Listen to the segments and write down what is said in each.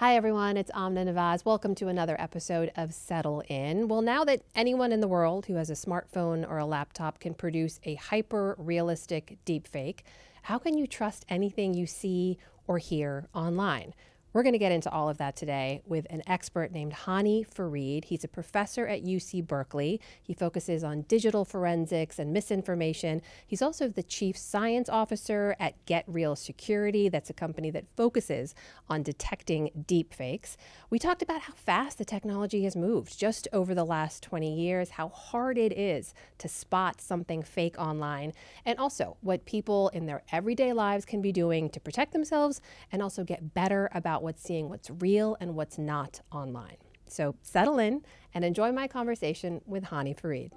Hi everyone, it's Amna Nawaz. Welcome to another episode of Settle In. Well, now that anyone in the world who has a smartphone or a laptop can produce a hyper-realistic deepfake, how can you trust anything you see or hear online? We're going to get into all of that today with an expert named Hany Farid. He's a professor at UC Berkeley. He focuses on digital forensics and misinformation. He's also the chief science officer at Get Real Security. That's a company that focuses on detecting deepfakes. We talked about how fast the technology has moved just over the last 20 years, how hard it is to spot something fake online, and also what people in their everyday lives can be doing to protect themselves and also get better about seeing what's real and what's not online. So settle in and enjoy my conversation with Hany Farid.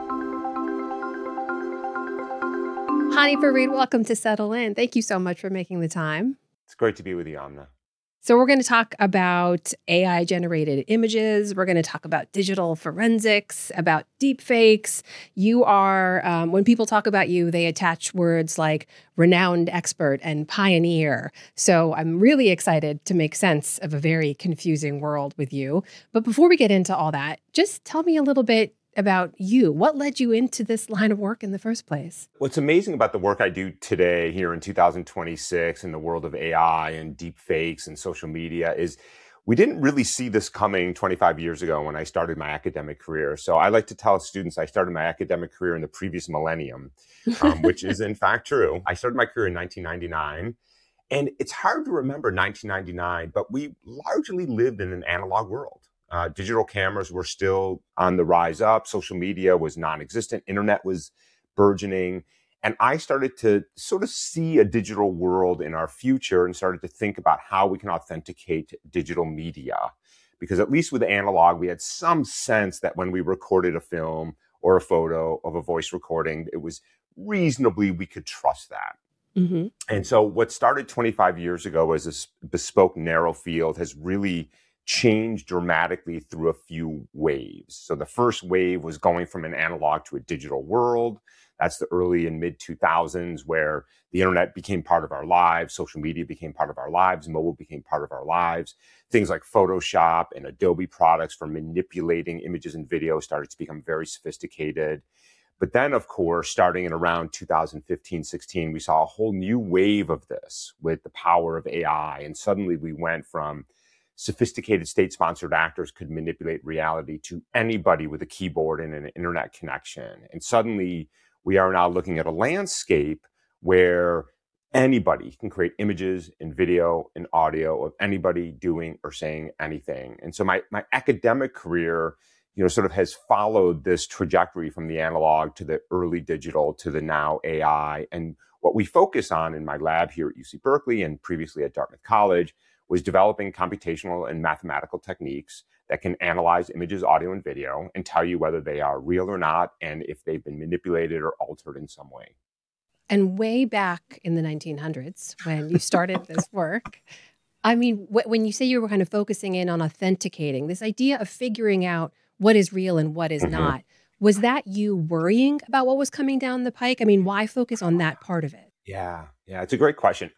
Hany Farid, welcome to Settle In. Thank you so much for making the time. It's great to be with you, Amna. So we're going to talk about AI-generated images. We're going to talk about digital forensics, about deepfakes. You are, when people talk about you, they attach words like renowned expert and pioneer. So I'm really excited to make sense of a very confusing world with you. But before we get into all that, just tell me a little bit about you. What led you into this line of work in the first place? What's amazing about the work I do today here in 2026 in the world of AI and deep fakes and social media is we didn't really see this coming 25 years ago when I started my academic career. So I like to tell students I started my academic career in the previous millennium, which is in fact true. I started my career in 1999. And it's hard to remember 1999, but we largely lived in an analog world. Digital cameras were still on the rise up. Social media was non-existent. Internet was burgeoning. And I started to sort of see a digital world in our future and started to think about how we can authenticate digital media. Because at least with analog, we had some sense that when we recorded a film or a photo of a voice recording, it was reasonably, we could trust that. Mm-hmm. And so what started 25 years ago as this bespoke narrow field has really changed dramatically through a few waves. So the first wave was going from an analog to a digital world. That's the early and mid 2000s where the internet became part of our lives. Social media became part of our lives. Mobile became part of our lives. Things like Photoshop and Adobe products for manipulating images and video started to become very sophisticated. But then, of course, starting in around 2015, 16, we saw a whole new wave of this with the power of AI. And suddenly we went from sophisticated state-sponsored actors could manipulate reality to anybody with a keyboard and an internet connection. And suddenly we are now looking at a landscape where anybody can create images and video and audio of anybody doing or saying anything. And so my academic career, sort of has followed this trajectory from the analog to the early digital to the now AI. And what we focus on in my lab here at UC Berkeley and previously at Dartmouth College was developing computational and mathematical techniques that can analyze images, audio, and video and tell you whether they are real or not and if they've been manipulated or altered in some way. And way back in the 1900s, when you started this work, I mean, when you say you were kind of focusing in on authenticating, this idea of figuring out what is real and what is not, was that you worrying about what was coming down the pike? I mean, why focus on that part of it? Yeah, it's a great question.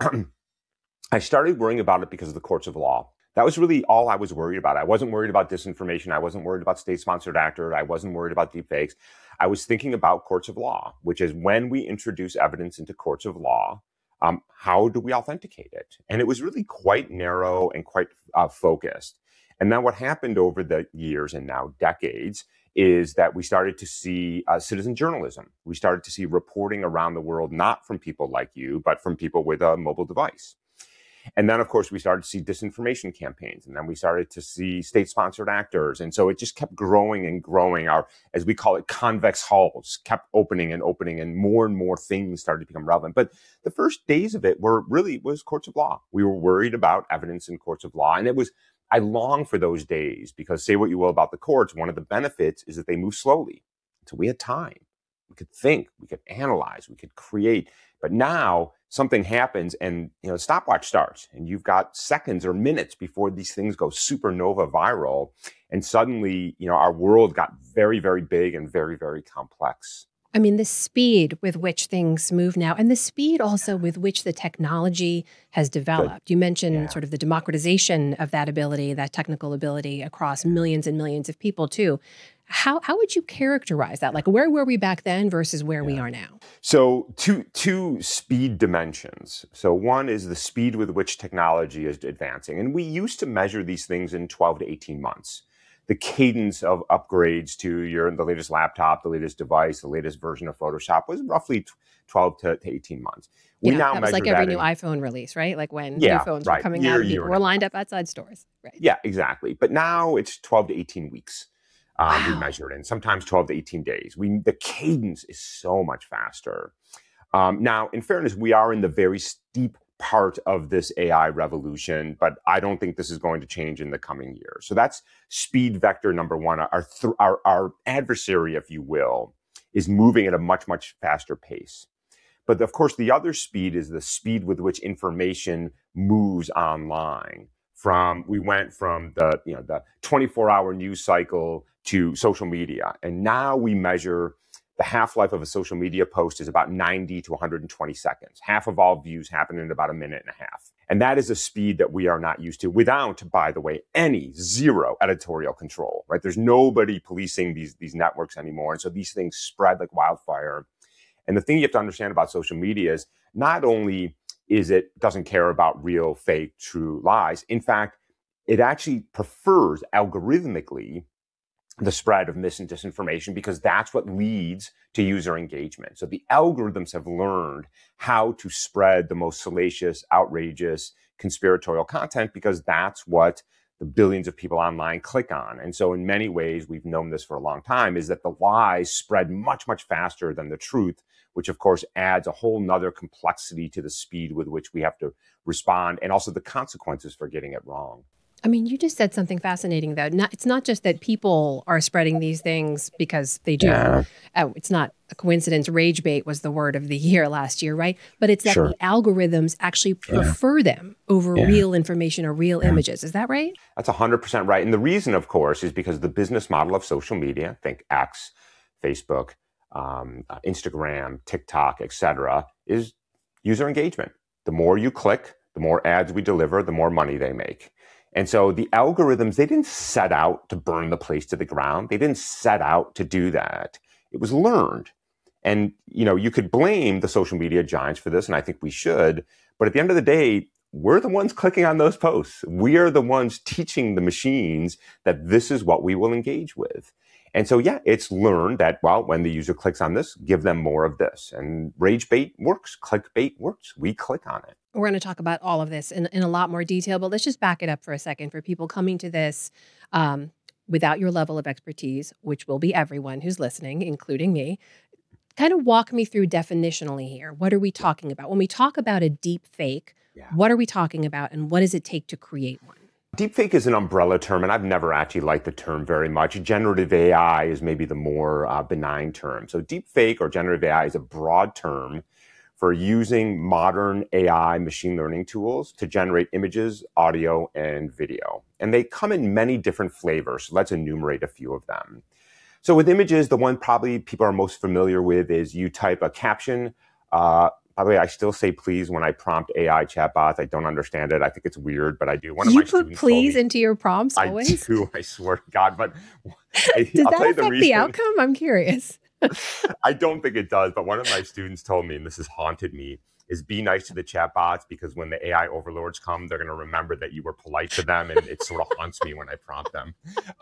I started worrying about it because of the courts of law. That was really all I was worried about. I wasn't worried about disinformation. I wasn't worried about state-sponsored actors. I wasn't worried about deepfakes. I was thinking about courts of law, which is when we introduce evidence into courts of law, how do we authenticate it? And it was really quite narrow and quite focused. And then what happened over the years and now decades is that we started to see citizen journalism. We started to see reporting around the world, not from people like you, but from people with a mobile device. And then, of course, we started to see disinformation campaigns, and then we started to see state-sponsored actors. And so it just kept growing and growing. Our, as we call it, convex halls kept opening, and more things started to become relevant. But the first days of it was courts of law. We were worried about evidence in courts of law. And I long for those days because, say what you will about the courts, one of the benefits is that they move slowly. So we had time. We could think, we could analyze, we could create. But now something happens and, the stopwatch starts and you've got seconds or minutes before these things go supernova viral. And suddenly, our world got very, very big and very, very complex. I mean, the speed with which things move now, and the speed also with which the technology has developed. You mentioned sort of the democratization of that ability, that technical ability across millions and millions of people too. How would you characterize that? Like, where were we back then versus where we are now? So two speed dimensions. So one is the speed with which technology is advancing. And we used to measure these things in 12 to 18 months. The cadence of upgrades to the latest laptop, the latest device, the latest version of Photoshop was roughly 12 to 18 months. We now that was like every new iPhone release, right? Like when new phones were coming out, people were lined up outside stores. Right. Yeah, exactly. But now it's 12 to 18 weeks. We measure it in, sometimes 12 to 18 days. The cadence is so much faster. Now, in fairness, we are in the very steep part of this AI revolution, but I don't think this is going to change in the coming years. So that's speed vector number one. Our adversary, if you will, is moving at a much, much faster pace. But of course, the other speed is the speed with which information moves online. We went from the 24-hour news cycle to social media, and now we measure the half-life of a social media post is about 90 to 120 seconds. Half of all views happen in about a minute and a half. And that is a speed that we are not used to without, by the way, zero editorial control, right? There's nobody policing these networks anymore. And so these things spread like wildfire. And the thing you have to understand about social media is not only doesn't care about real, fake, true lies. In fact, it actually prefers algorithmically the spread of mis and disinformation because that's what leads to user engagement. So the algorithms have learned how to spread the most salacious, outrageous, conspiratorial content because that's what the billions of people online click on. And so in many ways, we've known this for a long time, is that the lies spread much, much faster than the truth, which of course adds a whole nother complexity to the speed with which we have to respond and also the consequences for getting it wrong. I mean, you just said something fascinating, though. It's not just that people are spreading these things because they do. Yeah. It's not a coincidence. Rage bait was the word of the year last year, right? But it's that the algorithms actually prefer them over real information or real images. Is that right? That's 100% right. And the reason, of course, is because the business model of social media, think X, Facebook, Instagram, TikTok, et cetera, is user engagement. The more you click, the more ads we deliver, the more money they make. And so the algorithms, they didn't set out to burn the place to the ground. They didn't set out to do that. It was learned. And, you could blame the social media giants for this, and I think we should. But at the end of the day, we're the ones clicking on those posts. We are the ones teaching the machines that this is what we will engage with. And so, it's learned that, when the user clicks on this, give them more of this. And rage bait works, clickbait works. We click on it. We're going to talk about all of this in a lot more detail, but let's just back it up for a second for people coming to this without your level of expertise, which will be everyone who's listening, including me. Kind of walk me through definitionally here. What are we talking about? When we talk about a deep fake, what are we talking about and what does it take to create one? Deepfake is an umbrella term, and I've never actually liked the term very much. Generative AI is maybe the more benign term. So deepfake or generative AI is a broad term for using modern AI machine learning tools to generate images, audio, and video. And they come in many different flavors. So let's enumerate a few of them. So with images, the one probably people are most familiar with is you type a caption. By the way, I still say please when I prompt AI chatbots. I don't understand it. I think it's weird, but I do. You put please into your prompts always? I do, I swear to God. But does that affect the outcome? I'm curious. I don't think it does, but one of my students told me, and this has haunted me, is be nice to the chatbots because when the AI overlords come, they're going to remember that you were polite to them, and it sort of haunts me when I prompt them.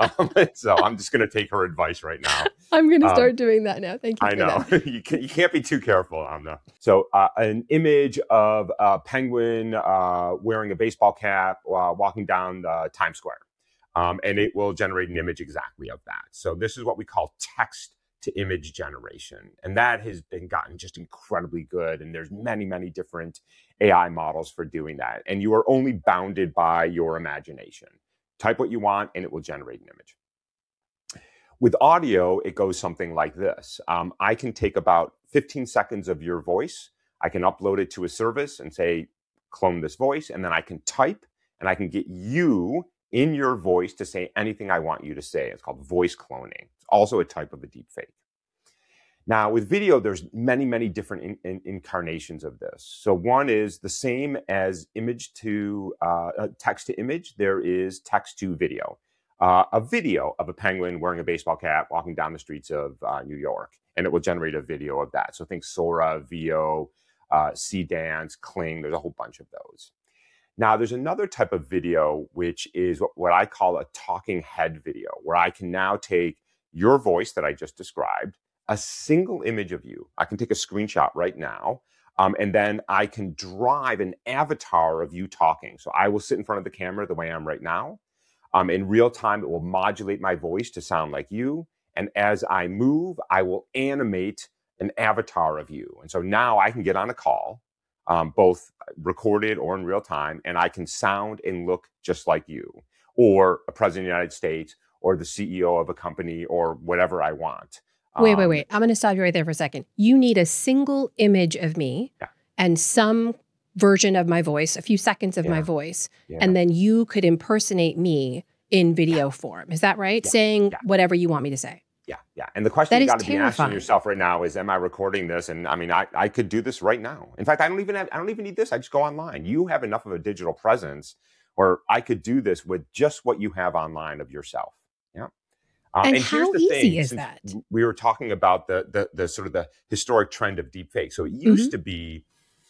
So I'm just going to take her advice right now. I'm going to start doing that now. Thank you. I know. You can't be too careful, Amna. So an image of a penguin wearing a baseball cap walking down Times Square, and it will generate an image exactly of that. So this is what we call text to image generation. And that has been gotten just incredibly good. And there's many, many different AI models for doing that. And you are only bounded by your imagination. Type what you want and it will generate an image. With audio, it goes something like this. I can take about 15 seconds of your voice. I can upload it to a service and say, clone this voice. And then I can type and I can get you in your voice to say anything I want you to say. It's called voice cloning. It's also a type of a deep fake. Now, with video, there's many, many different incarnations of this. So one is the same as image to text to image. There is text to video. A video of a penguin wearing a baseball cap walking down the streets of New York, and it will generate a video of that. So think Sora, Veo, Cdance, Kling. There's a whole bunch of those. Now, there's another type of video, which is what I call a talking head video, where I can now take your voice that I just described, a single image of you. I can take a screenshot right now, and then I can drive an avatar of you talking. So I will sit in front of the camera the way I'm right now. In real time, it will modulate my voice to sound like you. And as I move, I will animate an avatar of you. And so now I can get on a call, both recorded or in real time, and I can sound and look just like you, or a president of the United States, or the CEO of a company, or whatever I want. Wait. I'm going to stop you right there for a second. You need a single image of me and some version of my voice, a few seconds of my voice, and then you could impersonate me in video form. Is that right? Saying whatever you want me to say. Yeah. And the question you got to be asking yourself right now is, am I recording this? And I mean, I could do this right now. In fact, I don't even need this. I just go online. You have enough of a digital presence where I could do this with just what you have online of yourself. Yeah. And how easy is that? We were talking about the sort of the historic trend of deepfake. So it used to be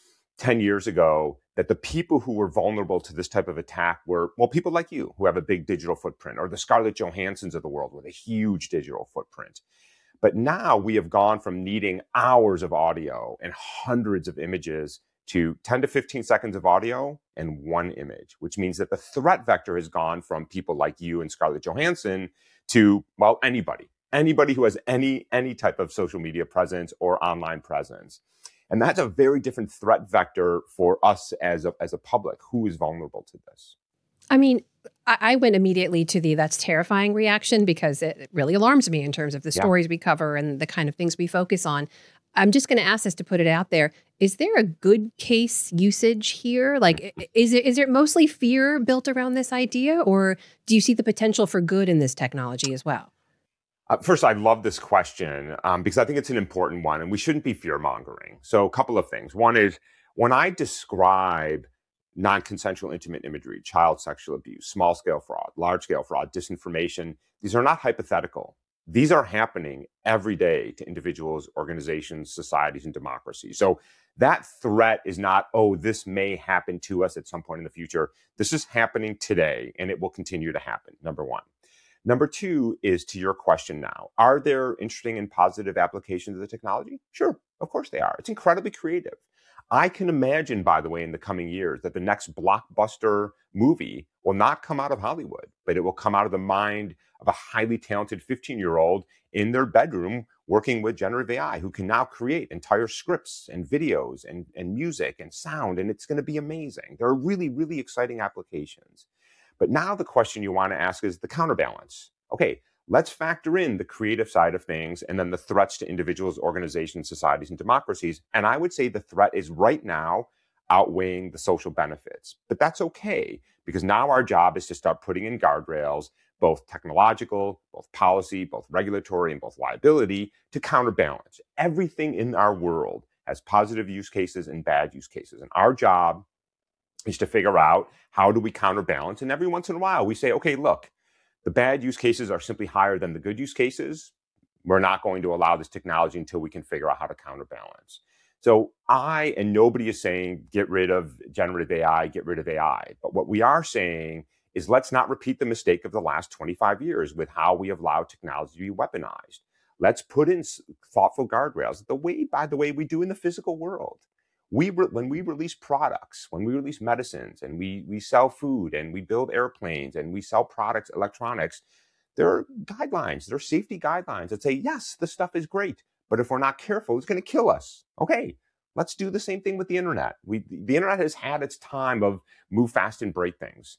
10 years ago that the people who were vulnerable to this type of attack were, well, people like you who have a big digital footprint, or the Scarlett Johanssons of the world with a huge digital footprint. But now we have gone from needing hours of audio and hundreds of images to 10 to 15 seconds of audio and one image, which means that the threat vector has gone from people like you and Scarlett Johansson to, well, anybody who has any type of social media presence or online presence. And that's a very different threat vector for us as a public who is vulnerable to this. I mean, I went immediately to that's terrifying reaction because it really alarms me in terms of the stories we cover and the kind of things we focus on. I'm just going to ask us to put it out there. Is there a good case usage here? Like, is there mostly fear built around this idea, or do you see the potential for good in this technology as well? First, I love this question because I think it's an important one, and we shouldn't be fear-mongering. So a couple of things. One is, when I describe non-consensual intimate imagery, child sexual abuse, small-scale fraud, large-scale fraud, disinformation, these are not hypothetical. These are happening every day to individuals, organizations, societies, and democracies. So that threat is not, oh, this may happen to us at some point in the future. This is happening today, and it will continue to happen, number one. Number two is to your question now. Are there interesting and positive applications of the technology? Sure, of course they are. It's incredibly creative. I can imagine, by the way, in the coming years that the next blockbuster movie will not come out of Hollywood, but it will come out of the mind of a highly talented 15-year-old in their bedroom working with generative AI, who can now create entire scripts and videos and music and sound, and it's going to be amazing. There are really, really exciting applications. But now the question you want to ask is the counterbalance. Okay, let's factor in the creative side of things and then the threats to individuals, organizations, societies, and democracies. And I would say the threat is right now outweighing the social benefits. But that's okay, because now our job is to start putting in guardrails, both technological, both policy, both regulatory, and both liability, to counterbalance. Everything in our world has positive use cases and bad use cases. And our job is to figure out, how do we counterbalance? And every once in a while we say, okay, look, the bad use cases are simply higher than the good use cases. We're not going to allow this technology until we can figure out how to counterbalance. So and nobody is saying, get rid of generative AI, get rid of AI. But what we are saying is, let's not repeat the mistake of the last 25 years with how we have allowed technology to be weaponized. Let's put in thoughtful guardrails by the way we do in the physical world. When we release products, when we release medicines, and we sell food, and we build airplanes, and we sell products, electronics, there are guidelines, there are safety guidelines that say, yes, this stuff is great, but if we're not careful, it's going to kill us. Okay, let's do the same thing with the internet. The internet has had its time of move fast and break things.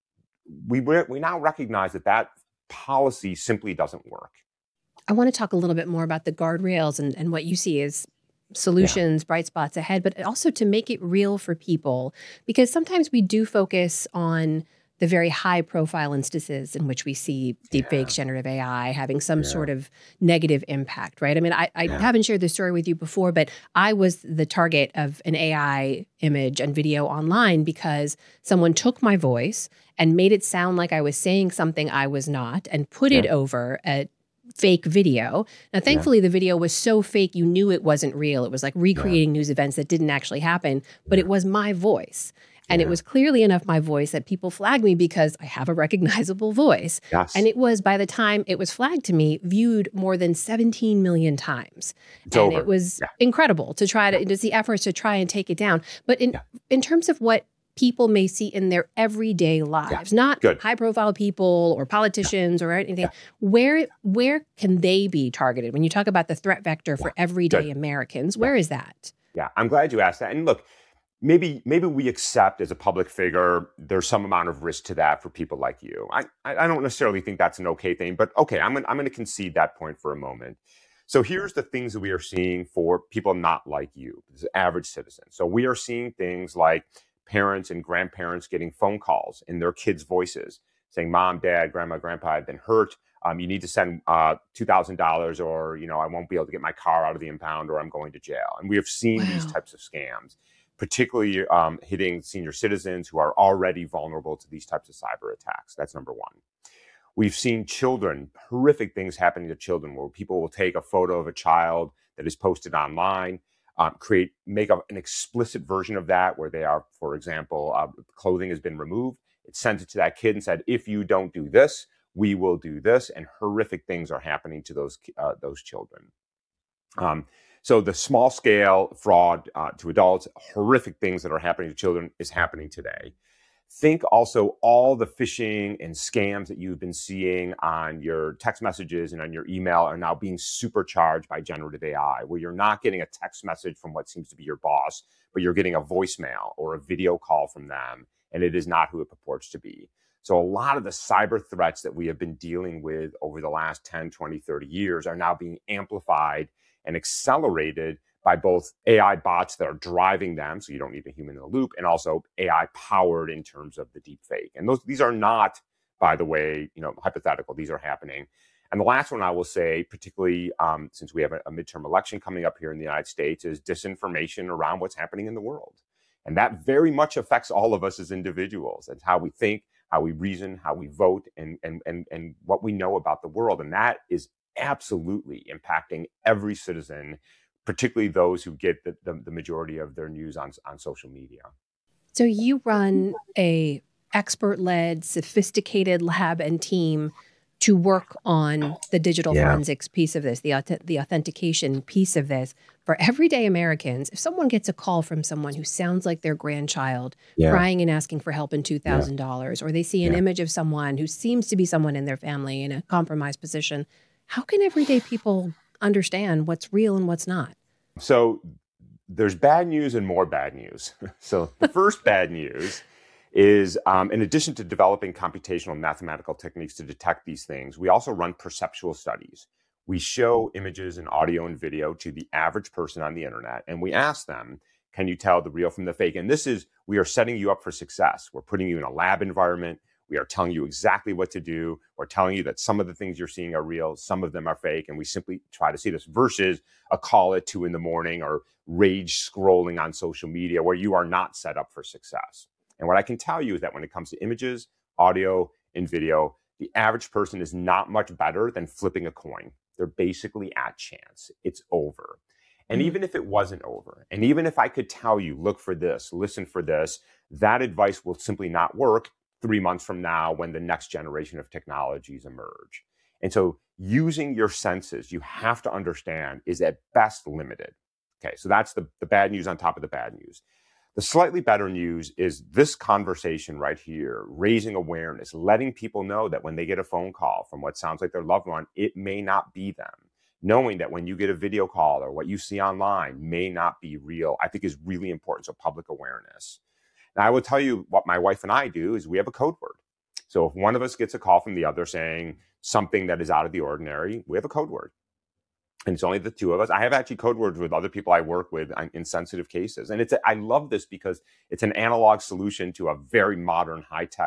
We now recognize that policy simply doesn't work. I want to talk a little bit more about the guardrails and what you see as solutions, bright spots ahead, but also to make it real for people, because sometimes we do focus on the very high profile instances in which we see deepfakes, generative AI having some sort of negative impact, right? I mean, I haven't shared this story with you before, but I was the target of an AI image and video online because someone took my voice and made it sound like I was saying something I was not and put it over a fake video. Now, thankfully, the video was so fake, you knew it wasn't real. It was like recreating news events that didn't actually happen, but it was my voice. And it was clearly enough my voice that people flagged me because I have a recognizable voice. Yes. And it was, by the time it was flagged to me, viewed more than 17 million times. It was incredible to try to see efforts to try and take it down. But in terms of what people may see in their everyday lives, not high profile people or politicians or anything, where can they be targeted? When you talk about the threat vector for everyday Americans, where is that? Yeah, I'm glad you asked that. And look, maybe we accept as a public figure, there's some amount of risk to that for people like you. I don't necessarily think that's an okay thing, but okay, I'm going to concede that point for a moment. So here's the things that we are seeing for people not like you, as average citizens. So we are seeing things like parents and grandparents getting phone calls in their kids' voices saying, Mom, Dad, Grandma, Grandpa, I've been hurt. You need to send $2,000 or, I won't be able to get my car out of the impound or I'm going to jail. And we have seen these types of scams, particularly hitting senior citizens who are already vulnerable to these types of cyber attacks. That's number one. We've seen children, horrific things happening to children where people will take a photo of a child that is posted online, make an explicit version of that where they are, for example, clothing has been removed. It sent it to that kid and said, if you don't do this, we will do this. And horrific things are happening to those children. So the small scale fraud to adults, horrific things that are happening to children is happening today. Think also all the phishing and scams that you've been seeing on your text messages and on your email are now being supercharged by generative AI, where you're not getting a text message from what seems to be your boss, but you're getting a voicemail or a video call from them, and it is not who it purports to be. So a lot of the cyber threats that we have been dealing with over the last 10, 20, 30 years are now being amplified and accelerated by both AI bots that are driving them, so you don't need a human in the loop, and also AI powered in terms of the deep fake. And these are not, by the way, hypothetical. These are happening. And the last one I will say, particularly since we have a midterm election coming up here in the United States, is disinformation around what's happening in the world. And that very much affects all of us as individuals. It's how we think, how we reason, how we vote, and what we know about the world. And that is absolutely impacting every citizen, particularly those who get the majority of their news on social media. So you run a expert-led, sophisticated lab and team to work on the digital forensics piece of this, the authentication piece of this. For everyday Americans, if someone gets a call from someone who sounds like their grandchild crying and asking for help in $2,000, or they see an image of someone who seems to be someone in their family in a compromised position, how can everyday people understand what's real and what's not? So there's bad news and more bad news. So the first bad news is, in addition to developing computational mathematical techniques to detect these things, we also run perceptual studies. We show images and audio and video to the average person on the internet, and we ask them, can you tell the real from the fake? And we are setting you up for success. We're putting you in a lab environment. We are telling you exactly what to do. We're telling you that some of the things you're seeing are real, some of them are fake, and we simply try to see this versus a call at 2 a.m. or rage scrolling on social media where you are not set up for success. And what I can tell you is that when it comes to images, audio, and video, the average person is not much better than flipping a coin. They're basically at chance. It's over. And even if it wasn't over, and even if I could tell you, look for this, listen for this, that advice will simply not work 3 months from now when the next generation of technologies emerge. And so using your senses, you have to understand, is at best limited. Okay, so that's the bad news on top of the bad news. The slightly better news is this conversation right here, raising awareness, letting people know that when they get a phone call from what sounds like their loved one, it may not be them. Knowing that when you get a video call or what you see online may not be real, I think is really important. So public awareness. Now, I will tell you what my wife and I do is we have a code word. So if one of us gets a call from the other saying something that is out of the ordinary, we have a code word. And it's only the two of us. I have actually code words with other people I work with in sensitive cases. And I love this because it's an analog solution to a very modern high-tech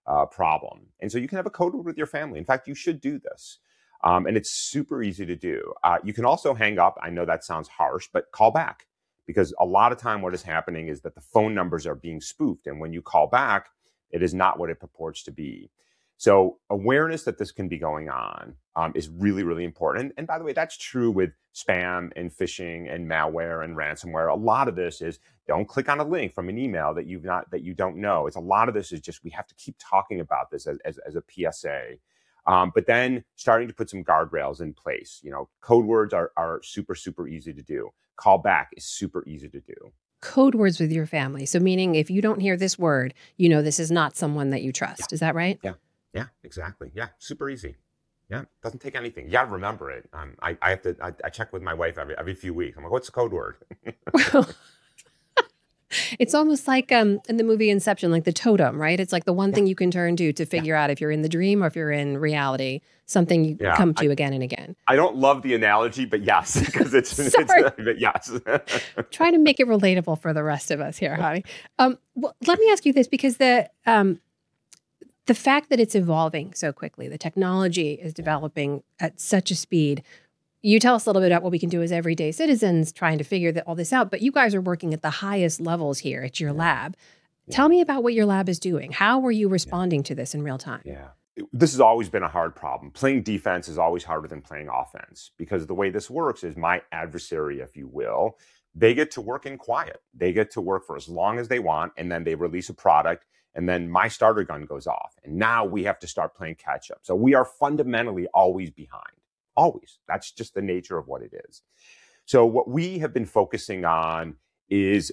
problem. And so you can have a code word with your family. In fact, you should do this. And it's super easy to do. You can also hang up. I know that sounds harsh, but call back, because a lot of time what is happening is that the phone numbers are being spoofed. And when you call back, it is not what it purports to be. So awareness that this can be going on is really, really important. And by the way, that's true with spam and phishing and malware and ransomware. A lot of this is don't click on a link from an email that you don't know. It's a lot of this is just we have to keep talking about this as a PSA. But then starting to put some guardrails in place. Code words are super, super easy to do. Call back is super easy to do. Code words with your family. So meaning if you don't hear this word, this is not someone that you trust. Yeah. Is that right? Yeah, exactly. Yeah, super easy. Yeah, doesn't take anything. You got to remember it. I check with my wife every few weeks. I'm like, what's the code word? Well, it's almost like in the movie Inception, like the totem, right? It's like the one thing you can turn to figure out if you're in the dream or if you're in reality, something you come to again and again. I don't love the analogy, but yes, because it's but yes. Try to make it relatable for the rest of us here, Javi. Well, let me ask you this, because the fact that it's evolving so quickly, the technology is developing at such a speed. You tell us a little bit about what we can do as everyday citizens trying to figure all this out, but you guys are working at the highest levels here at your lab. Yeah. Tell me about what your lab is doing. How were you responding to this in real time? Yeah. This has always been a hard problem. Playing defense is always harder than playing offense, because the way this works is my adversary, if you will, they get to work in quiet. They get to work for as long as they want, and then they release a product, and then my starter gun goes off. And now we have to start playing catch up. So we are fundamentally always behind. Always. That's just the nature of what it is. So what we have been focusing on is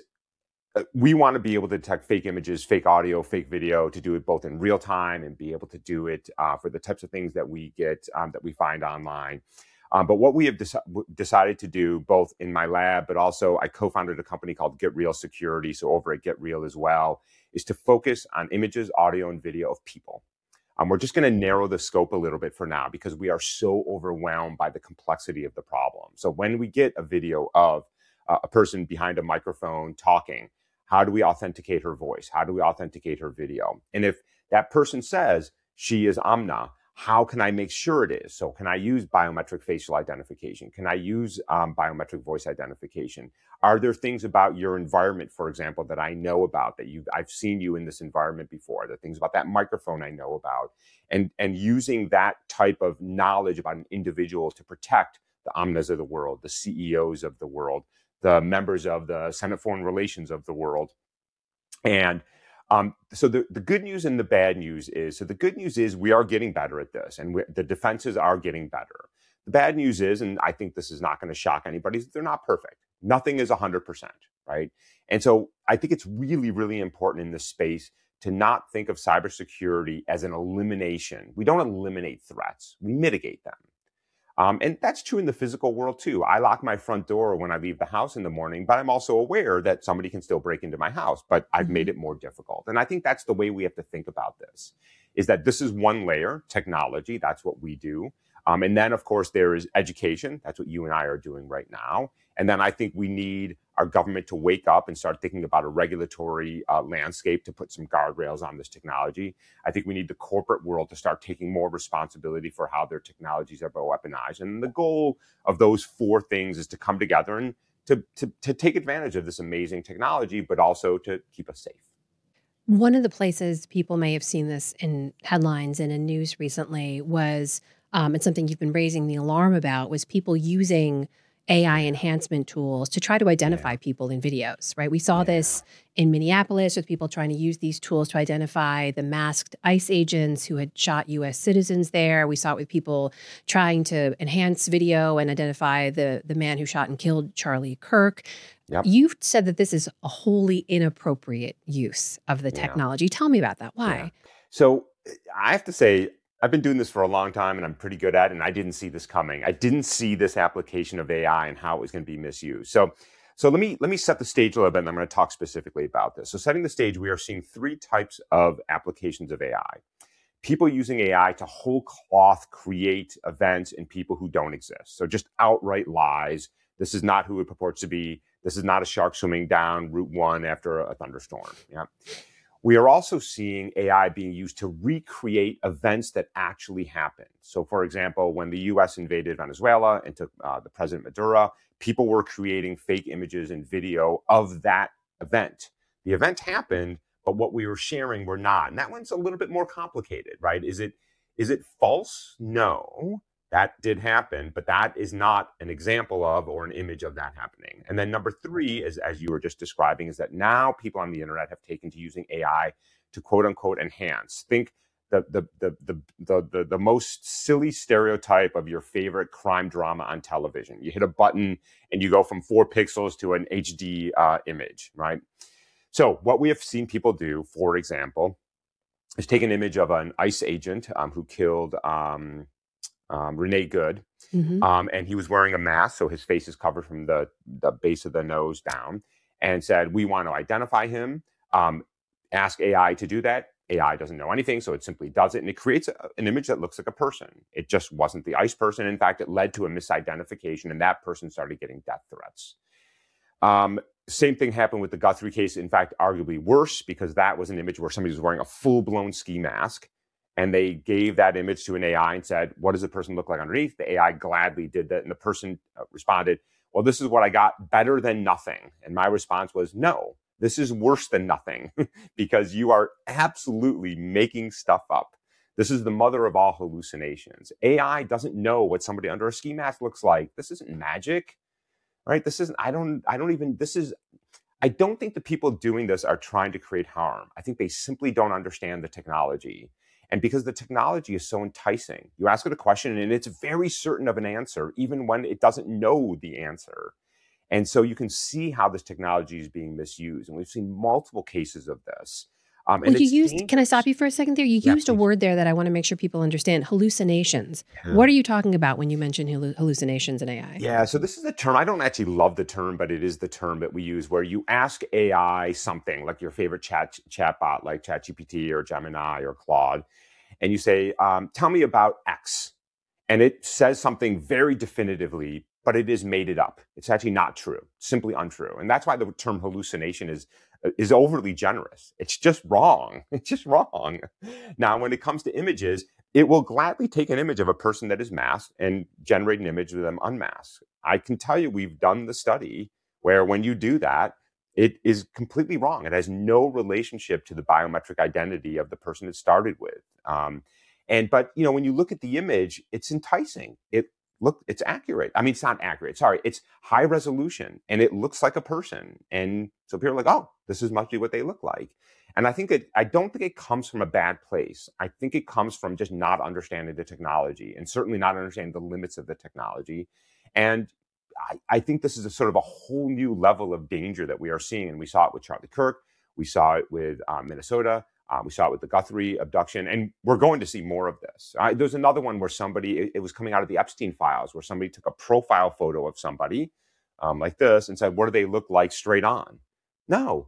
we want to be able to detect fake images, fake audio, fake video, to do it both in real time and be able to do it for the types of things that we get, that we find online. But what we have decided to do, both in my lab, but also I co-founded a company called Get Real Security, so over at Get Real as well, is to focus on images, audio, and video of people. We're just going to narrow the scope a little bit for now, because we are so overwhelmed by the complexity of the problem. So when we get a video of a person behind a microphone talking, how do we authenticate her voice? How do we authenticate her video? And if that person says she is Amna, how can I make sure it is? So can I use biometric facial identification? Can I use biometric voice identification? Are there things about your environment, for example, that I know about, that I've seen you in this environment before? Are there things about that microphone I know about? And using that type of knowledge about an individual to protect the Amnas of the world, the CEOs of the world, the members of the Senate Foreign Relations of the world. And so the good news and the bad news is, so the good news is we are getting better at this, and the defenses are getting better. The bad news is, and I think this is not going to shock anybody, is they're not perfect. Nothing is 100%, right? And so I think it's really, really important in this space to not think of cybersecurity as an elimination. We don't eliminate threats, we mitigate them. And that's true in the physical world too. I lock my front door when I leave the house in the morning, but I'm also aware that somebody can still break into my house, but I've made it more difficult. And I think that's the way we have to think about this, is that this is one layer, technology, that's what we do. And then, of course, there is education. That's what you and I are doing right now. And then I think we need our government to wake up and start thinking about a regulatory landscape to put some guardrails on this technology. I think we need the corporate world to start taking more responsibility for how their technologies are weaponized. And the goal of those four things is to come together and to take advantage of this amazing technology, but also to keep us safe. One of the places people may have seen this in headlines and in news recently was, and something you've been raising the alarm about, was people using AI enhancement tools to try to identify people in videos, right? We saw this in Minneapolis with people trying to use these tools to identify the masked ICE agents who had shot U.S. citizens there. We saw it with people trying to enhance video and identify the man who shot and killed Charlie Kirk. Yep. You've said that this is a wholly inappropriate use of the technology. Tell me about that. Why? Yeah. So I have to say, I've been doing this for a long time and I'm pretty good at it, and I didn't see this coming. I didn't see this application of AI and how it was going to be misused. So let me set the stage a little bit, and I'm going to talk specifically about this. So setting the stage, we are seeing three types of applications of AI. People using AI to whole cloth create events in people who don't exist. So just outright lies. This is not who it purports to be. This is not a shark swimming down Route 1 after a thunderstorm. Yeah. We are also seeing AI being used to recreate events that actually happened. So, for example, when the US invaded Venezuela and took the President Maduro, people were creating fake images and video of that event. The event happened, but what we were sharing were not. And that one's a little bit more complicated, right? Is it false? No, that did happen, but that is not an example of or an image of that happening. And then number three is, as you were just describing, is that now people on the internet have taken to using AI to quote unquote enhance. Think the most silly stereotype of your favorite crime drama on television. You hit a button and you go from 4 pixels to an HD image, right? So what we have seen people do, for example, is take an image of an ICE agent who killed Renee Good, and he was wearing a mask, so his face is covered from the base of the nose down, and said, we want to identify him, ask AI to do that. AI doesn't know anything, so it simply does it, and it creates an image that looks like a person. It just wasn't the ICE person. In fact, it led to a misidentification, and that person started getting death threats. Same thing happened with the Guthrie case. In fact, arguably worse, because that was an image where somebody was wearing a full-blown ski mask, and they gave that image to an AI and said, what does the person look like underneath? The AI gladly did that, and the person responded, well, this is what I got, better than nothing. And my response was, no, this is worse than nothing, because you are absolutely making stuff up. This is the mother of all hallucinations. AI doesn't know what somebody under a ski mask looks like. This isn't magic. Right? I don't think the people doing this are trying to create harm. I think they simply don't understand the technology. And because the technology is so enticing, you ask it a question and it's very certain of an answer, even when it doesn't know the answer. And so you can see how this technology is being misused. And we've seen multiple cases of this. Well, can I stop you for a second there? You used a word there that I want to make sure people understand, hallucinations. Yeah. What are you talking about when you mention hallucinations in AI? Yeah, so this is a term, I don't actually love the term, but it is the term that we use where you ask AI something, like your favorite chatbot, like ChatGPT or Gemini or Claude, and you say, tell me about X. And it says something very definitively, but it is made it up. It's actually not true, simply untrue. And that's why the term hallucination is overly generous. It's just wrong. It's just wrong. Now, when it comes to images, it will gladly take an image of a person that is masked and generate an image of them unmasked. I can tell you we've done the study where when you do that, it is completely wrong. It has no relationship to the biometric identity of the person it started with. But when you look at the image, it's enticing. It's accurate. I mean, it's not accurate. Sorry. It's high resolution and it looks like a person. And so people are like, oh, this must be what they look like. And I don't think it comes from a bad place. I think it comes from just not understanding the technology and certainly not understanding the limits of the technology. And I think this is a sort of a whole new level of danger that we are seeing. And we saw it with Charlie Kirk. We saw it with Minnesota. We saw it with the Guthrie abduction, and we're going to see more of this. There's another one where it was coming out of the Epstein files, where somebody took a profile photo of somebody like this and said, what do they look like straight on? No.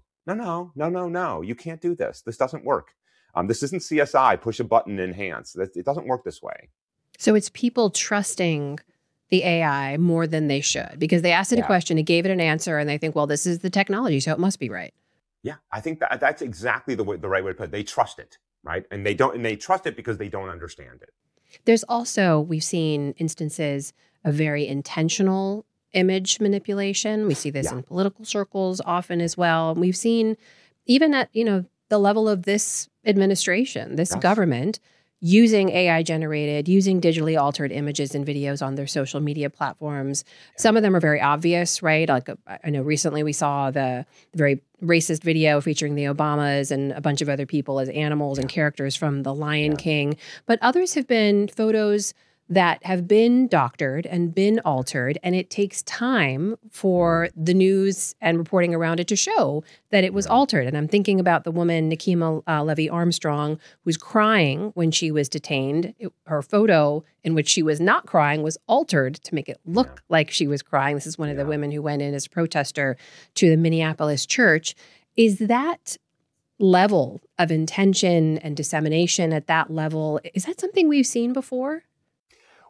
You can't do this. This doesn't work. This isn't CSI, push a button, enhance. It doesn't work this way. So it's people trusting the AI more than they should, because they asked it a question, it gave it an answer, and they think, well, this is the technology, so it must be right. Yeah, I think that's exactly the right way to put it. They trust it, right? And they trust it because they don't understand it. There's also, we've seen instances of very intentional image manipulation. We see this in political circles often as well. We've seen even at, the level of this administration, this government, using AI-generated, using digitally altered images and videos on their social media platforms. Some of them are very obvious, right? Like I know recently we saw the very racist video featuring the Obamas and a bunch of other people as animals and characters from The Lion King. But others have been photos that have been doctored and been altered, and it takes time for the news and reporting around it to show that it was altered. And I'm thinking about the woman, Nikema Levy Armstrong, who's crying when she was detained. Her photo in which she was not crying was altered to make it look like she was crying. This is one of the women who went in as a protester to the Minneapolis church. Is that level of intention and dissemination at that level, is that something we've seen before?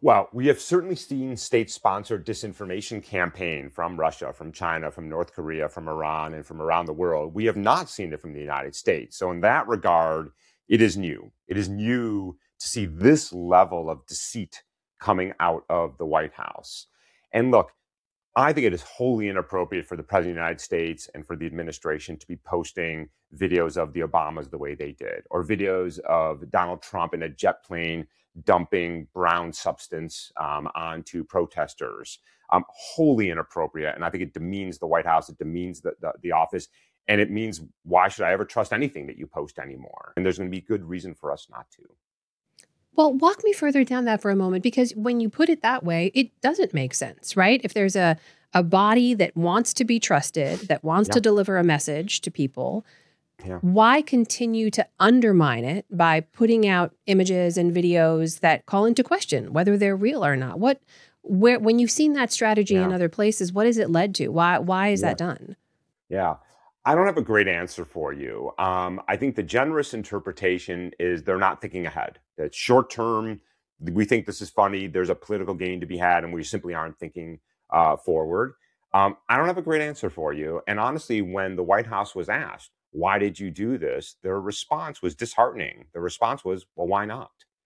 Well, we have certainly seen state-sponsored disinformation campaign from Russia, from China, from North Korea, from Iran, and from around the world. We have not seen it from the United States. So in that regard, it is new. It is new to see this level of deceit coming out of the White House. And look, I think it is wholly inappropriate for the President of the United States and for the administration to be posting videos of the Obamas the way they did, or videos of Donald Trump in a jet plane dumping brown substance onto protesters. Wholly inappropriate. And I think it demeans the White House. It demeans the office. And it means, why should I ever trust anything that you post anymore? And there's going to be good reason for us not to. Well, walk me further down that for a moment, because when you put it that way, it doesn't make sense, right? If there's a body that wants to be trusted, that wants to deliver a message to people, why continue to undermine it by putting out images and videos that call into question whether they're real or not? When you've seen that strategy in other places, what has it led to? Why is that done? Yeah. I don't have a great answer for you. I think the generous interpretation is they're not thinking ahead. That short term, we think this is funny, there's a political gain to be had, and we simply aren't thinking forward. I don't have a great answer for you. And honestly, when the White House was asked, why did you do this? Their response was disheartening. The response was, well, why not?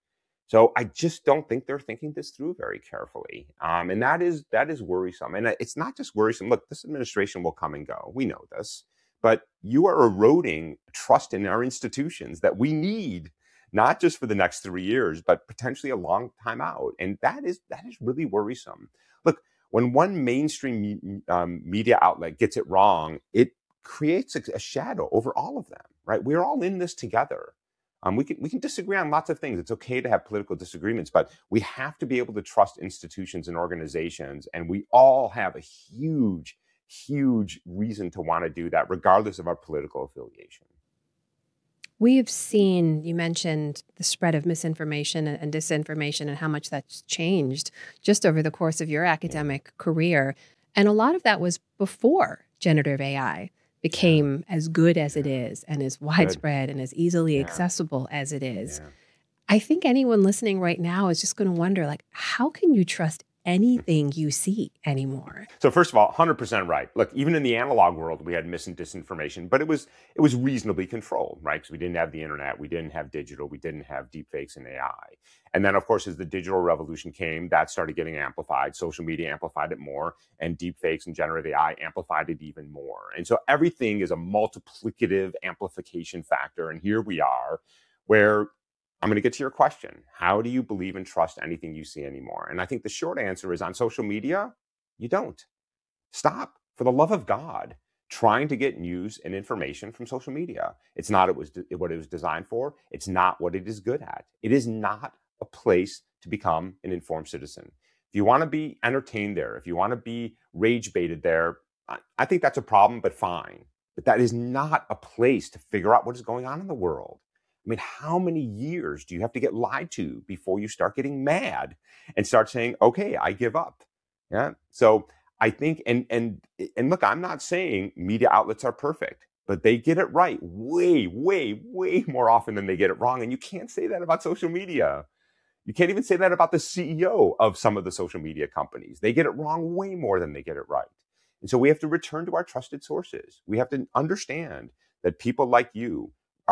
So I just don't think they're thinking this through very carefully. And that is worrisome. And it's not just worrisome. Look, this administration will come and go. We know this. But you are eroding trust in our institutions that we need, not just for the next 3 years, but potentially a long time out. And that is really worrisome. Look, when one mainstream media outlet gets it wrong, it creates a shadow over all of them, right? We're all in this together. We can disagree on lots of things. It's okay to have political disagreements, but we have to be able to trust institutions and organizations. And we all have a huge reason to want to do that, regardless of our political affiliation. We have seen, you mentioned the spread of misinformation and disinformation and how much that's changed just over the course of your academic career. And a lot of that was before generative AI became as good as it is and as widespread and as easily accessible as it is. I think anyone listening right now is just going to wonder, like, how can you trust anything you see anymore? So first of all, 100% right. Look, even in the analog world, we had mis and disinformation, but it was reasonably controlled, right? Because we didn't have the internet, we didn't have digital, we didn't have deepfakes and AI. And then, of course, as the digital revolution came, that started getting amplified. Social media amplified it more, and deepfakes and generative AI amplified it even more. And so everything is a multiplicative amplification factor. And here we are, where I'm going to get to your question. How do you believe and trust anything you see anymore? And I think the short answer is, on social media, you don't. Stop, for the love of God, trying to get news and information from social media. It's not what it was designed for. It's not what it is good at. It is not a place to become an informed citizen. If you want to be entertained there, if you want to be rage baited there, I think that's a problem, but fine. But that is not a place to figure out what is going on in the world. I mean, how many years do you have to get lied to before you start getting mad and start saying, okay, I give up? Yeah. So I think, and look, I'm not saying media outlets are perfect, but they get it right way more often than they get it wrong. And you can't say that about social media. You can't even say that about the CEO of some of the social media companies. They get it wrong way more than they get it right. And so we have to return to our trusted sources. We have to understand that people like you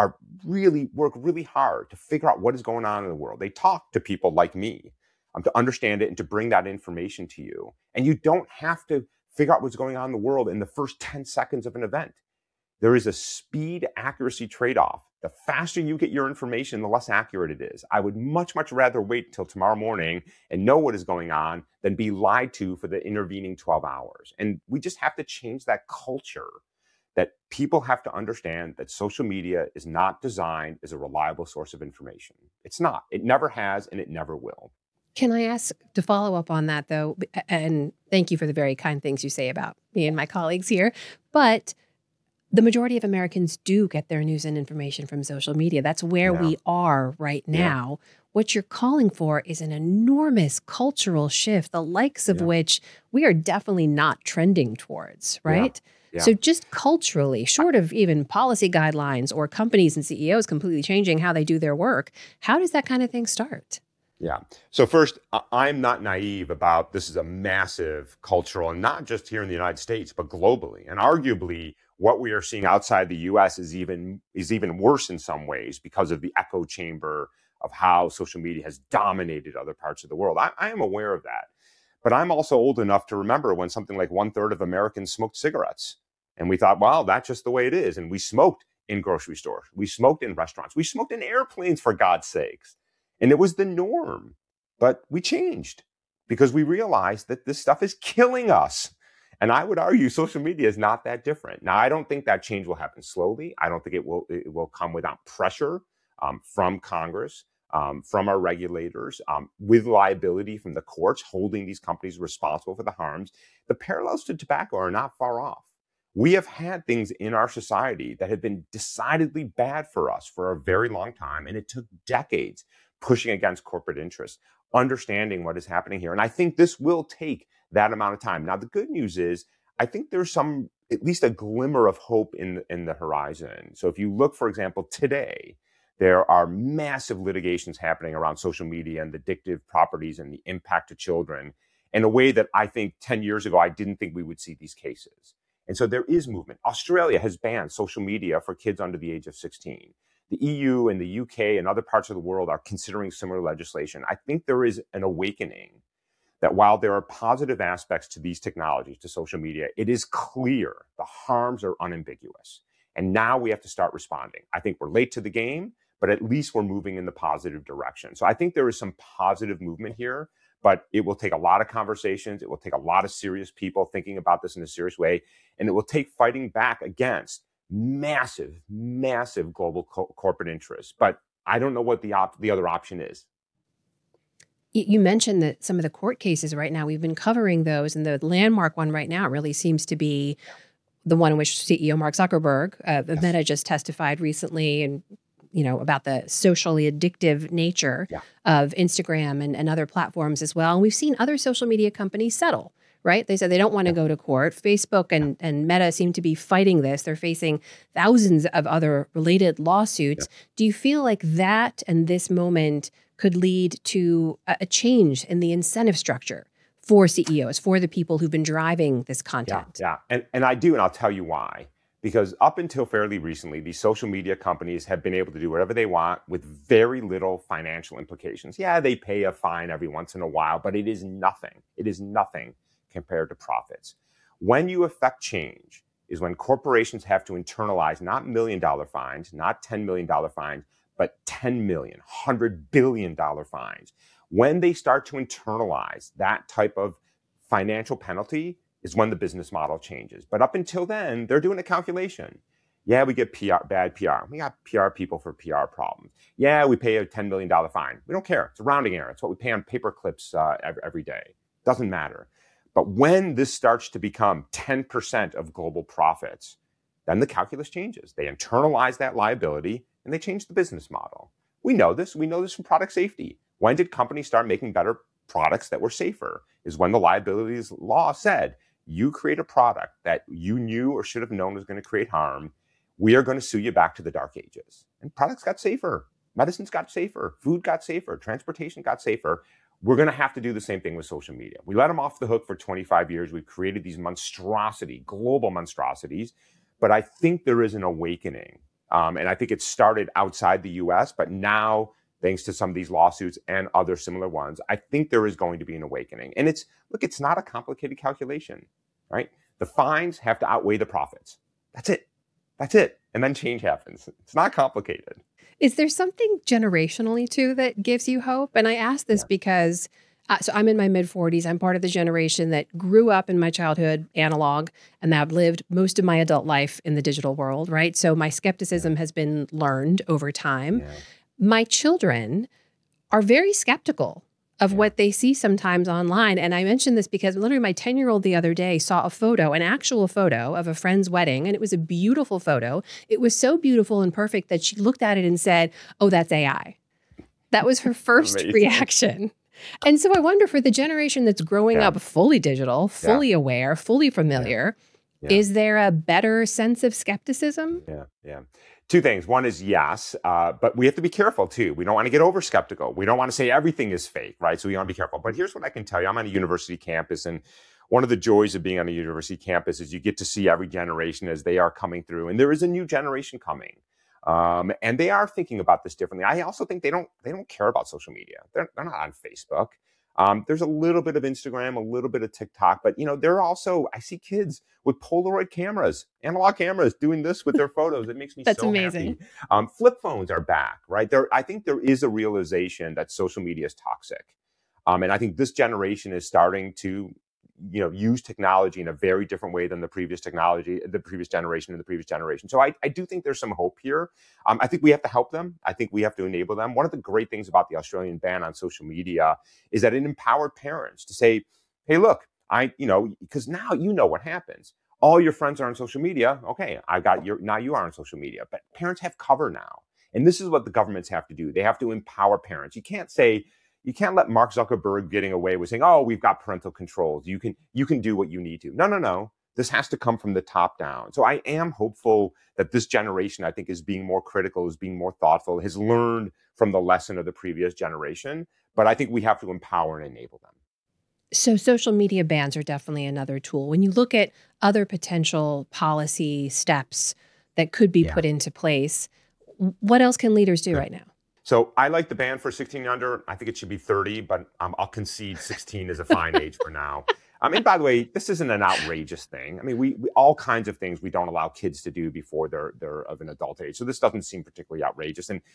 work really hard to figure out what is going on in the world. They talk to people like me to understand it and to bring that information to you. And you don't have to figure out what's going on in the world in the first 10 seconds of an event. There is a speed accuracy trade-off. The faster you get your information, the less accurate it is. I would much rather wait until tomorrow morning and know what is going on than be lied to for the intervening 12 hours. And we just have to change that culture, that people have to understand that social media is not designed as a reliable source of information. It's not. It never has, and it never will. Can I ask to follow up on that, though? And thank you for the very kind things you say about me and my colleagues here. But the majority of Americans do get their news and information from social media. That's where we are right now. What you're calling for is an enormous cultural shift, the likes of which we are definitely not trending towards, right? So just culturally, short of even policy guidelines or companies and CEOs completely changing how they do their work, how does that kind of thing start? Yeah. So first, I'm not naive about this is a massive cultural, and not just here in the United States, but globally. And arguably, what we are seeing outside the U.S. is even worse in some ways because of the echo chamber of how social media has dominated other parts of the world. I am aware of that. But I'm also old enough to remember when something like 1/3 of Americans smoked cigarettes. And we thought, well, that's just the way it is. And we smoked in grocery stores. We smoked in restaurants. We smoked in airplanes, for God's sakes. And it was the norm. But we changed because we realized that this stuff is killing us. And I would argue social media is not that different. Now, I don't think that change will happen slowly. I don't think it will come without pressure from Congress, from our regulators, with liability from the courts holding these companies responsible for the harms. The parallels to tobacco are not far off. We have had things in our society that have been decidedly bad for us for a very long time, and it took decades pushing against corporate interests, understanding what is happening here. And I think this will take that amount of time. Now, the good news is, I think there's at least a glimmer of hope in the horizon. So if you look, for example, today, there are massive litigations happening around social media and the addictive properties and the impact to children in a way that I think 10 years ago, I didn't think we would see these cases. And so there is movement. Australia has banned social media for kids under the age of 16. The EU and the UK and other parts of the world are considering similar legislation. I think there is an awakening that while there are positive aspects to these technologies, to social media, it is clear the harms are unambiguous. And now we have to start responding. I think we're late to the game, but at least we're moving in the positive direction. So I think there is some positive movement here, but it will take a lot of conversations. It will take a lot of serious people thinking about this in a serious way. And it will take fighting back against massive, massive global corporate interests. But I don't know what the other option is. You mentioned that some of the court cases right now, we've been covering those, and the landmark one right now really seems to be the one in which CEO Mark Zuckerberg of Meta just testified recently, and about the socially addictive nature of Instagram and other platforms as well. And we've seen other social media companies settle, right? They said they don't want to go to court. Facebook and Meta seem to be fighting this. They're facing thousands of other related lawsuits. Do you feel like that and this moment could lead to a change in the incentive structure for CEOs, for the people who've been driving this content? Yeah. And I do, and I'll tell you why. Because up until fairly recently, these social media companies have been able to do whatever they want with very little financial implications. Yeah, they pay a fine every once in a while, but it is nothing. It is nothing compared to profits. When you affect change is when corporations have to internalize not $1 million fines, not $10 million fines, but 10 million, $100 billion fines. When they start to internalize that type of financial penalty is when the business model changes. But up until then, they're doing a calculation. Yeah, we get bad PR. We got PR people for PR problems. Yeah, we pay a $10 million fine. We don't care. It's a rounding error. It's what we pay on paper clips every day. Doesn't matter. But when this starts to become 10% of global profits, then the calculus changes. They internalize that liability and they change the business model. We know this. We know this from product safety. When did companies start making better products that were safer? Is when the liabilities law said, you create a product that you knew or should have known was going to create harm, we are going to sue you back to the dark ages. And products got safer. Medicines got safer. Food got safer. Transportation got safer. We're going to have to do the same thing with social media. We let them off the hook for 25 years. We've created these global monstrosities. But I think there is an awakening. And I think it started outside the US, but now, thanks to some of these lawsuits and other similar ones, I think there is going to be an awakening. And it's not a complicated calculation, right? The fines have to outweigh the profits. That's it. And then change happens. It's not complicated. Is there something generationally, too, that gives you hope? And I ask this because, so I'm in my mid-40s. I'm part of the generation that grew up in my childhood analog and that lived most of my adult life in the digital world, right? So my skepticism has been learned over time. Yeah. My children are very skeptical of what they see sometimes online. And I mention this because literally my 10-year-old the other day saw an actual photo of a friend's wedding, and it was a beautiful photo. It was so beautiful and perfect that she looked at it and said, "Oh, that's AI." That was her first reaction. And so I wonder, for the generation that's growing up fully digital, fully aware, fully familiar, is there a better sense of skepticism? Two things. One is yes, but we have to be careful too. We don't want to get over skeptical. We don't want to say everything is fake, right? So we want to be careful. But here's what I can tell you. I'm on a university campus, and one of the joys of being on a university campus is you get to see every generation as they are coming through. And there is a new generation coming. And they are thinking about this differently. I also think they don't care about social media. They're not on Facebook. There's a little bit of Instagram, a little bit of TikTok, but there are also, I see kids with Polaroid cameras, analog cameras, doing this with their photos. It makes me That's so amazing. happy. Flip phones are back, right? I think there is a realization that social media is toxic. And I think this generation is starting to use technology in a very different way than the previous generation. So I do think there's some hope here. I think we have to help them. I think we have to enable them. One of the great things about the Australian ban on social media is that it empowered parents to say, hey, look, because now what happens. All your friends are on social media. Okay, now you are on social media. But parents have cover now. And this is what the governments have to do. They have to empower parents. You can't let Mark Zuckerberg getting away with saying, oh, we've got parental controls. You can do what you need to. No. This has to come from the top down. So I am hopeful that this generation, I think, is being more critical, is being more thoughtful, has learned from the lesson of the previous generation. But I think we have to empower and enable them. So social media bans are definitely another tool. When you look at other potential policy steps that could be put into place, what else can leaders do right now? So I like the ban for 16 and under. I think it should be 30, but I'll concede 16 is a fine age for now. And by the way, this isn't an outrageous thing. I mean, we all kinds of things we don't allow kids to do before they're of an adult age. So this doesn't seem particularly outrageous. And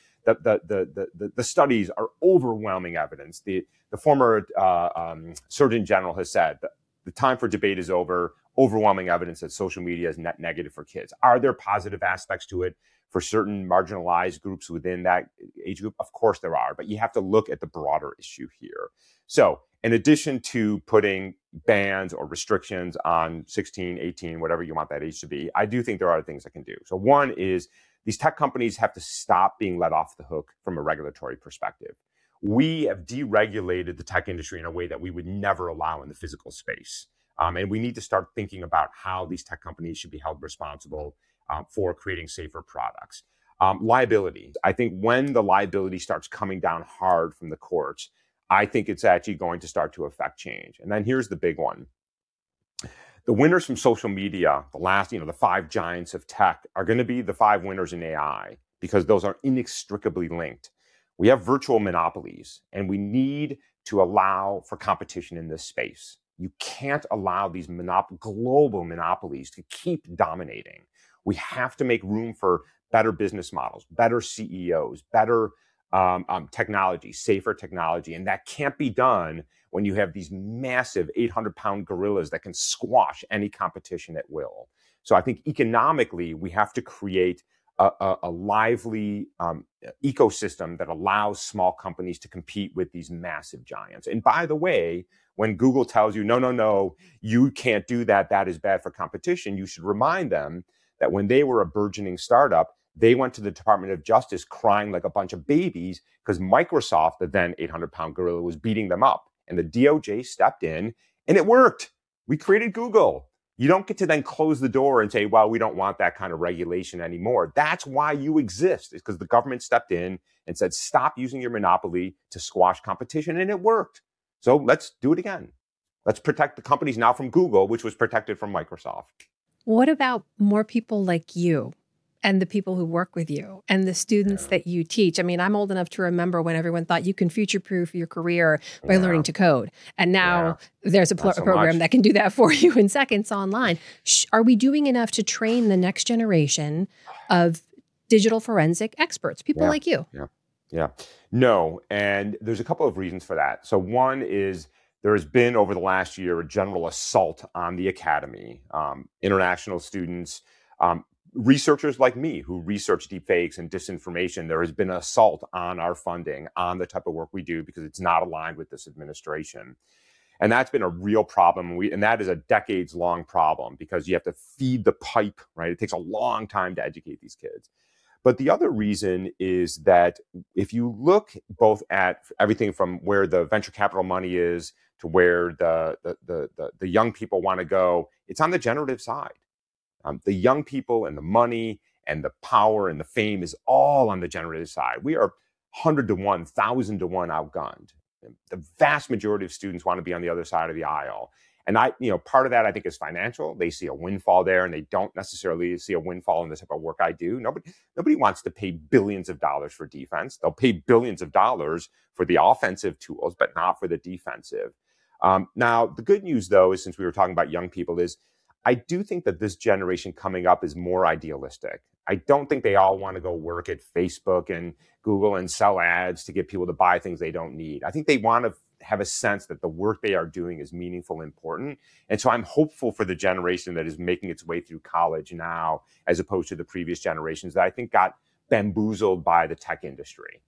the studies are overwhelming evidence. The former Surgeon General has said that the time for debate is over. Overwhelming evidence that social media is net negative for kids. Are there positive aspects to it for certain marginalized groups within that age group? Of course there are, but you have to look at the broader issue here. So in addition to putting bans or restrictions on 16, 18, whatever you want that age to be, I do think there are other things I can do. So one is these tech companies have to stop being let off the hook from a regulatory perspective. We have deregulated the tech industry in a way that we would never allow in the physical space. And we need to start thinking about how these tech companies should be held responsible for creating safer products. Liability. I think when the liability starts coming down hard from the courts, I think it's actually going to start to affect change. And then here's the big one. The winners from social media, the 5 giants of tech, are going to be the 5 winners in AI because those are inextricably linked. We have virtual monopolies, and we need to allow for competition in this space. You can't allow these global monopolies to keep dominating. We have to make room for better business models, better CEOs, better technology, safer technology. And that can't be done when you have these massive 800-pound gorillas that can squash any competition at will. So I think economically, we have to create a lively ecosystem that allows small companies to compete with these massive giants. And by the way, when Google tells you, no, you can't do that, that is bad for competition, you should remind them that when they were a burgeoning startup, they went to the Department of Justice crying like a bunch of babies because Microsoft, the then 800-pound gorilla, was beating them up. And the DOJ stepped in, and it worked. We created Google. You don't get to then close the door and say, well, we don't want that kind of regulation anymore. That's why you exist, is because the government stepped in and said, stop using your monopoly to squash competition, and it worked. So let's do it again. Let's protect the companies now from Google, which was protected from Microsoft. What about more people like you and the people who work with you and the students that you teach? I mean, I'm old enough to remember when everyone thought you can future-proof your career by learning to code. And now there's a program that can do that for you in seconds online. Are we doing enough to train the next generation of digital forensic experts, people like you? Yeah. No. And there's a couple of reasons for that. So one is there has been over the last year a general assault on the academy, international students, researchers like me who research deepfakes and disinformation. There has been an assault on our funding, on the type of work we do, because it's not aligned with this administration. And that's been a real problem. And that is a decades-long problem because you have to feed the pipe, right? It takes a long time to educate these kids. But the other reason is that if you look both at everything from where the venture capital money is to where the young people want to go, it's on the generative side. The young people and the money and the power and the fame is all on the generative side. We are 100 to 1, 1,000 to 1 outgunned. The vast majority of students want to be on the other side of the aisle. And part of that I think is financial. They see a windfall there, and they don't necessarily see a windfall in the type of work I do. Nobody wants to pay billions of dollars for defense. They'll pay billions of dollars for the offensive tools, but not for the defensive. Now, the good news, though, is since we were talking about young people, is I do think that this generation coming up is more idealistic. I don't think they all want to go work at Facebook and Google and sell ads to get people to buy things they don't need. I think they want to have a sense that the work they are doing is meaningful and important. And so I'm hopeful for the generation that is making its way through college now, as opposed to the previous generations that I think got bamboozled by the tech industry.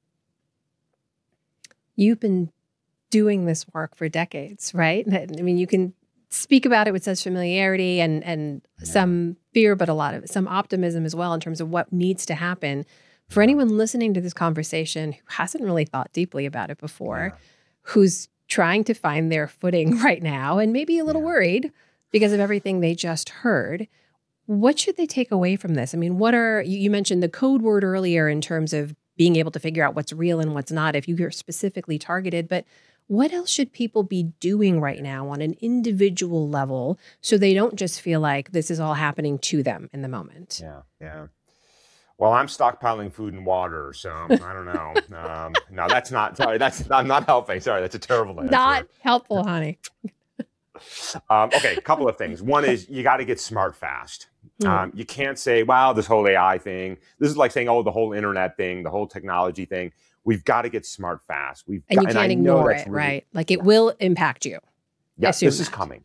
You've been doing this work for decades, right? I mean, you can speak about it with such familiarity and some fear, but some optimism as well in terms of what needs to happen. For anyone listening to this conversation who hasn't really thought deeply about it before, who's trying to find their footing right now and maybe a little worried because of everything they just heard, what should they take away from this? I mean, you mentioned the code word earlier in terms of being able to figure out what's real and what's not if you are specifically targeted, but what else should people be doing right now on an individual level so they don't just feel like this is all happening to them in the moment? Yeah. Well, I'm stockpiling food and water, so I don't know. No, that's not helping. Sorry, that's a terrible answer. Not helpful, honey. Okay, a couple of things. One is you got to get smart fast. You can't say, wow, this whole AI thing. This is like saying, the whole internet thing, the whole technology thing. We've got to get smart fast. You can't ignore it, right? Like it will impact you. Yeah, this is coming.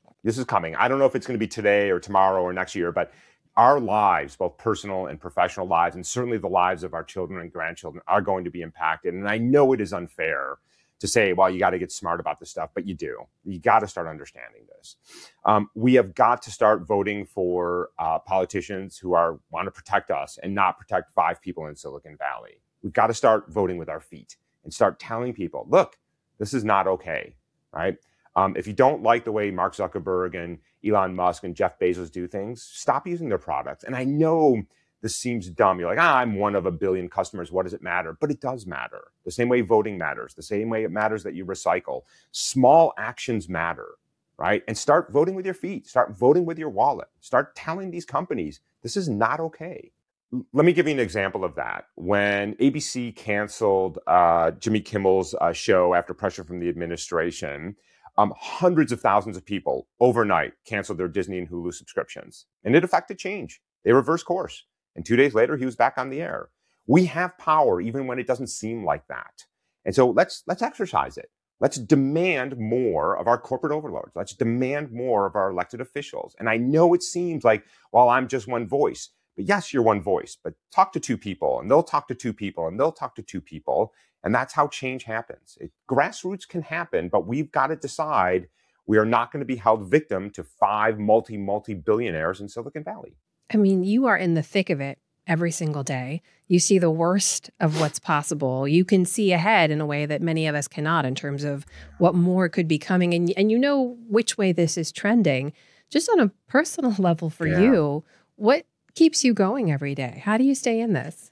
I don't know if it's going to be today or tomorrow or next year, but our lives, both personal and professional lives, and certainly the lives of our children and grandchildren are going to be impacted. And I know it is unfair to say, well, you got to get smart about this stuff, but you do. You got to start understanding this. We have got to start voting for politicians who want to protect us and not protect 5 people in Silicon Valley. We've got to start voting with our feet and start telling people, look, this is not okay, right? If you don't like the way Mark Zuckerberg and Elon Musk and Jeff Bezos do things, stop using their products. And I know this seems dumb. You're like, I'm one of a billion customers. What does it matter? But it does matter. The same way voting matters, the same way it matters that you recycle. Small actions matter, right? And start voting with your feet. Start voting with your wallet. Start telling these companies, this is not okay. Let me give you an example of that. When ABC canceled Jimmy Kimmel's show after pressure from the administration, hundreds of thousands of people overnight canceled their Disney and Hulu subscriptions. And it affected change. They reversed course. And 2 days later, he was back on the air. We have power even when it doesn't seem like that. And so let's exercise it. Let's demand more of our corporate overlords. Let's demand more of our elected officials. And I know it seems like, well, I'm just one voice. But yes, you're one voice, but talk to 2 people and they'll talk to 2 people and they'll talk to 2 people. And that's how change happens. Grassroots can happen, but we've got to decide we are not going to be held victim to 5 multi-billionaires in Silicon Valley. I mean, you are in the thick of it every single day. You see the worst of what's possible. You can see ahead in a way that many of us cannot in terms of what more could be coming. And you know which way this is trending. Just on a personal level for you, what keeps you going every day? How do you stay in this?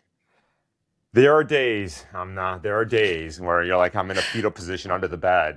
There are days where you're like, I'm in a fetal position under the bed.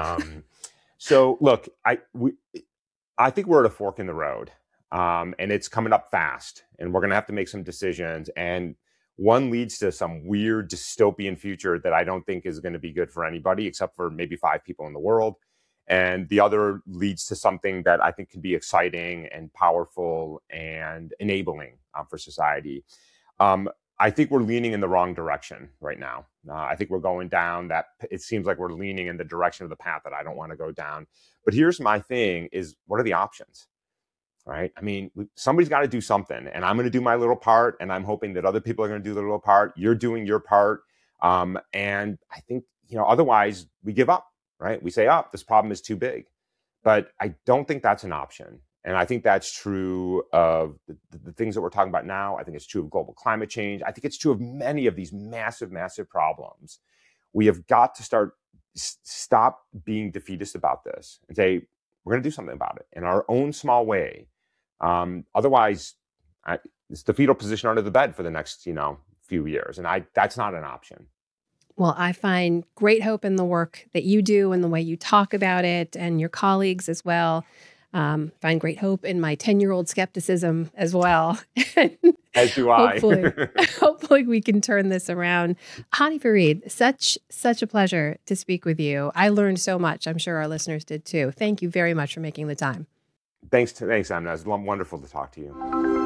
So look, I think we're at a fork in the road, and it's coming up fast, and we're going to have to make some decisions. And one leads to some weird dystopian future that I don't think is going to be good for anybody, except for maybe 5 people in the world. And the other leads to something that I think can be exciting and powerful and enabling for society. I think we're leaning in the wrong direction right now. I think we're going down that. It seems like we're leaning in the direction of the path that I don't want to go down. But here's my thing is, what are the options? Right? I mean, somebody's got to do something, and I'm going to do my little part, and I'm hoping that other people are going to do their little part. You're doing your part. And I think, otherwise we give up. Right? We say, this problem is too big. But I don't think that's an option. And I think that's true of the things that we're talking about now. I think it's true of global climate change. I think it's true of many of these massive, massive problems. We have got to stop being defeatist about this and say, we're going to do something about it in our own small way. Otherwise, it's the fetal position under the bed for the next, few years. And that's not an option. Well, I find great hope in the work that you do and the way you talk about it, and your colleagues as well. Find great hope in my 10-year-old skepticism as well. As do I. Hopefully we can turn this around. Hany Farid, such a pleasure to speak with you. I learned so much. I'm sure our listeners did too. Thank you very much for making the time. Thanks, Amna. It's wonderful to talk to you.